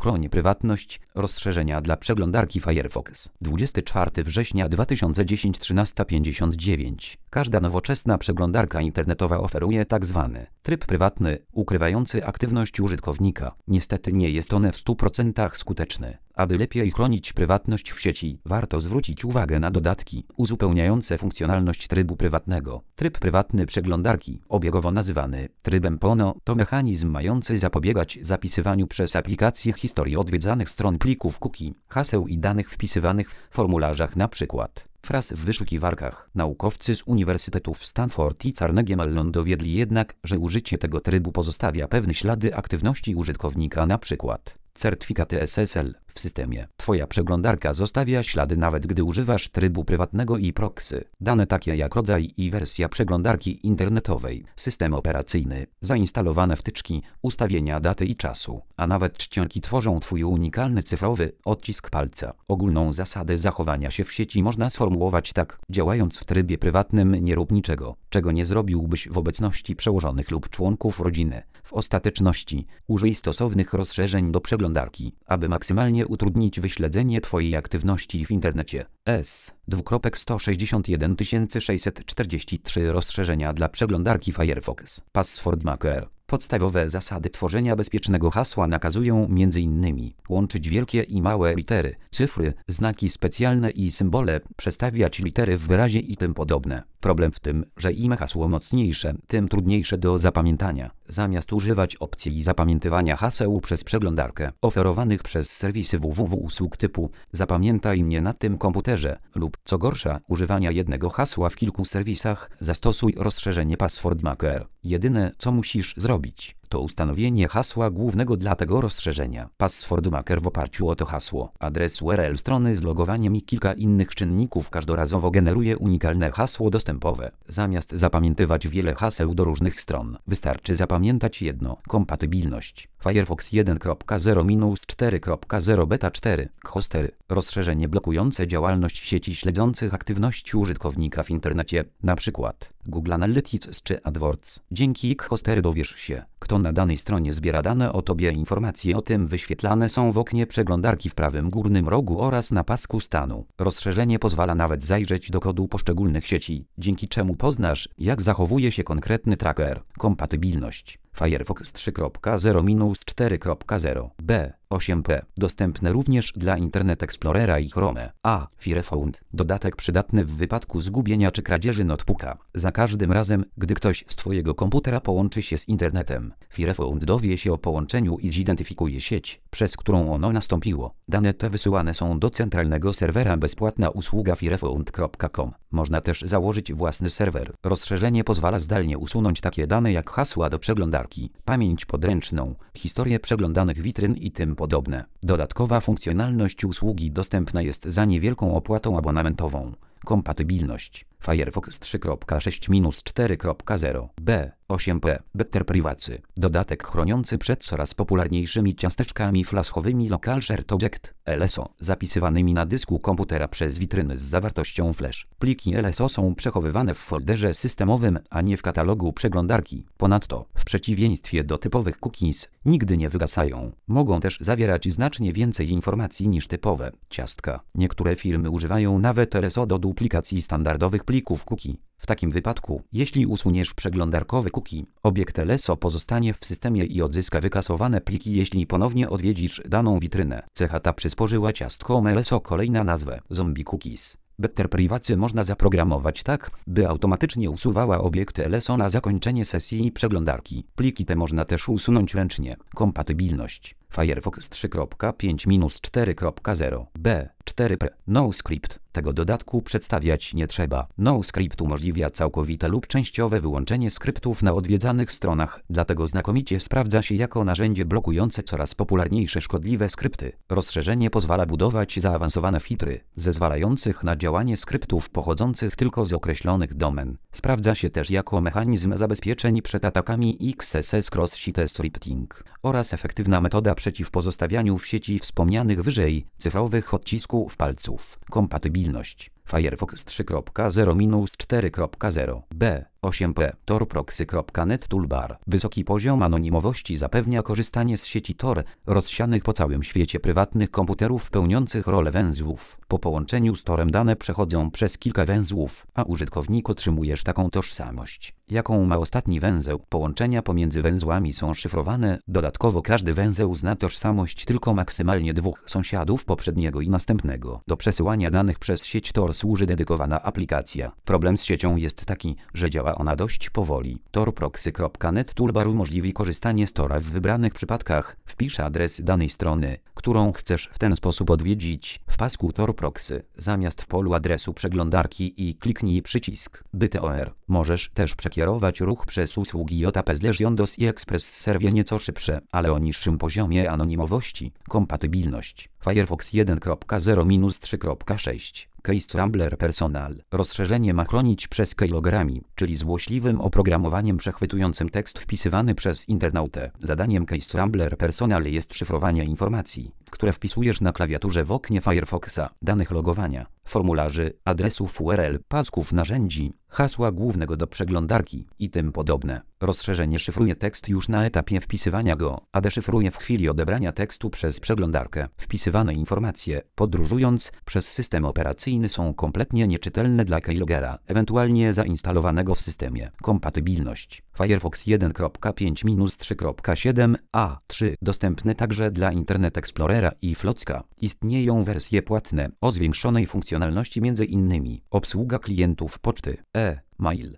Chroń prywatność. Rozszerzenia dla przeglądarki Firefox. 24 września 2010 13:59. Każda nowoczesna przeglądarka internetowa oferuje tzw. tryb prywatny, ukrywający aktywność użytkownika. Niestety nie jest on w 100% skuteczny. Aby lepiej chronić prywatność w sieci, warto zwrócić uwagę na dodatki uzupełniające funkcjonalność trybu prywatnego. Tryb prywatny przeglądarki, obiegowo nazywany trybem PONO, to mechanizm mający zapobiegać zapisywaniu przez aplikację historii odwiedzanych stron, plików cookie, haseł i danych wpisywanych w formularzach, np. fraz w wyszukiwarkach. Naukowcy z uniwersytetów Stanford i Carnegie Mellon dowiedli jednak, że użycie tego trybu pozostawia pewne ślady aktywności użytkownika, np. certyfikaty SSL w systemie. Twoja przeglądarka zostawia ślady nawet gdy używasz trybu prywatnego i proxy. Dane takie jak rodzaj i wersja przeglądarki internetowej, system operacyjny, zainstalowane wtyczki, ustawienia daty i czasu, a nawet czcionki tworzą twój unikalny cyfrowy odcisk palca. Ogólną zasadę zachowania się w sieci można sformułować tak: działając w trybie prywatnym nie rób niczego, czego nie zrobiłbyś w obecności przełożonych lub członków rodziny. W ostateczności użyj stosownych rozszerzeń do przeglądarki, aby maksymalnie utrudnić wyśledzenie twojej aktywności w internecie. S:161 643 rozszerzenia dla przeglądarki Firefox. Password Manager. Podstawowe zasady tworzenia bezpiecznego hasła nakazują m.in. łączyć wielkie i małe litery, cyfry, znaki specjalne i symbole, przestawiać litery w wyrazie i tym podobne. Problem w tym, że im hasło mocniejsze, tym trudniejsze do zapamiętania. Zamiast używać opcji zapamiętywania haseł przez przeglądarkę oferowanych przez serwisy www usług typu zapamiętaj mnie na tym komputerze lub, co gorsza, używania jednego hasła w kilku serwisach, zastosuj rozszerzenie Password Manager. Jedyne, co musisz zrobić, to ustanowienie hasła głównego dla tego rozszerzenia. Password Manager w oparciu o to hasło, adres URL strony z logowaniem i kilka innych czynników każdorazowo generuje unikalne hasło dostępowe. Zamiast zapamiętywać wiele haseł do różnych stron, wystarczy zapamiętać jedno. Kompatybilność. Firefox 1.0-4.0 Beta 4. Hoster. Rozszerzenie blokujące działalność sieci śledzących aktywności użytkownika w internecie, np. Google Analytics czy AdWords. Dzięki Hoster dowiesz się, kto na danej stronie zbiera dane o tobie. Informacje o tym wyświetlane są w oknie przeglądarki w prawym górnym rogu oraz na pasku stanu. Rozszerzenie pozwala nawet zajrzeć do kodu poszczególnych sieci, dzięki czemu poznasz, jak zachowuje się konkretny tracker. Kompatybilność. Firefox 3.0-4.0 B8P. Dostępne również dla Internet Explorera i Chrome. Firefound. Dodatek przydatny w wypadku zgubienia czy kradzieży notebooka. Za każdym razem, gdy ktoś z twojego komputera połączy się z internetem, Firefound dowie się o połączeniu i zidentyfikuje sieć, przez którą ono nastąpiło. Dane te wysyłane są do centralnego serwera. Bezpłatna usługa firefound.com. Można też założyć własny serwer. Rozszerzenie pozwala zdalnie usunąć takie dane jak hasła do przeglądarki, pamięć podręczną, historię przeglądanych witryn i tym podobne. Dodatkowa funkcjonalność usługi dostępna jest za niewielką opłatą abonamentową. Kompatybilność. Firefox 3.6-4.0 B8P. Better Privacy. Dodatek chroniący przed coraz popularniejszymi ciasteczkami flashowymi Local Shared Object LSO zapisywanymi na dysku komputera przez witryny z zawartością flash. Pliki LSO są przechowywane w folderze systemowym, a nie w katalogu przeglądarki. Ponadto, w przeciwieństwie do typowych cookies, nigdy nie wygasają. Mogą też zawierać znacznie więcej informacji niż typowe ciastka. Niektóre firmy używają nawet LSO do duplikacji standardowych plików cookie. W takim wypadku, jeśli usuniesz przeglądarkowy cookie, obiekt LSO pozostanie w systemie i odzyska wykasowane pliki, jeśli ponownie odwiedzisz daną witrynę. Cecha ta przysporzyła ciastkom LSO kolejna nazwę Zombie Cookies. Better Privacy można zaprogramować tak, by automatycznie usuwała obiekty LSO na zakończenie sesji przeglądarki. Pliki te można też usunąć ręcznie. Kompatybilność. Firefox 3.5-4.0 B4P. NoScript. Tego dodatku przedstawiać nie trzeba. NoScript umożliwia całkowite lub częściowe wyłączenie skryptów na odwiedzanych stronach, dlatego znakomicie sprawdza się jako narzędzie blokujące coraz popularniejsze szkodliwe skrypty. Rozszerzenie pozwala budować zaawansowane filtry, zezwalających na działanie skryptów pochodzących tylko z określonych domen. Sprawdza się też jako mechanizm zabezpieczeń przed atakami XSS Cross-Site Scripting oraz efektywna metoda przeciw pozostawianiu w sieci wspomnianych wyżej cyfrowych odcisków palców. Kompatybilność. Firefox 3.0-4.0 B 8p. Tor-proxy.net Toolbar. Wysoki poziom anonimowości zapewnia korzystanie z sieci Tor, rozsianych po całym świecie prywatnych komputerów pełniących rolę węzłów. Po połączeniu z Torem dane przechodzą przez kilka węzłów, a użytkownik otrzymujesz taką tożsamość, jaką ma ostatni węzeł. Połączenia pomiędzy węzłami są szyfrowane. Dodatkowo każdy węzeł zna tożsamość tylko maksymalnie dwóch sąsiadów poprzedniego i następnego. Do przesyłania danych przez sieć Tor służy dedykowana aplikacja. Problem z siecią jest taki, że działa ona dość powoli. Tor-proxy.net Toolbar umożliwi korzystanie z Tora w wybranych przypadkach. Wpisz adres danej strony, którą chcesz w ten sposób odwiedzić, w pasku Tor Proxy, zamiast w polu adresu przeglądarki i kliknij przycisk BTOR. Możesz też przekierować ruch przez usługi JP/Jondos i Express Serwie nieco szybsze, ale o niższym poziomie anonimowości. Kompatybilność Firefox 1.0-3.6 Case Rambler Personal. Rozszerzenie ma chronić przez keyloggerami, czyli złośliwym oprogramowaniem przechwytującym tekst wpisywany przez internautę. Zadaniem Case Rambler Personal jest szyfrowanie informacji, które wpisujesz na klawiaturze w oknie Firefoxa, danych logowania, formularzy, adresów URL, pasków narzędzi, hasła głównego do przeglądarki i tym podobne. Rozszerzenie szyfruje tekst już na etapie wpisywania go, a deszyfruje w chwili odebrania tekstu przez przeglądarkę. Wpisywane informacje, podróżując przez system operacyjny, są kompletnie nieczytelne dla keyloggera, ewentualnie zainstalowanego w systemie. Kompatybilność Firefox 1.5-3.7a3 dostępny także dla Internet Explorera i Flocka. Istnieją wersje płatne o zwiększonej funkcjonalności, m.in. obsługa klientów poczty, e-mail,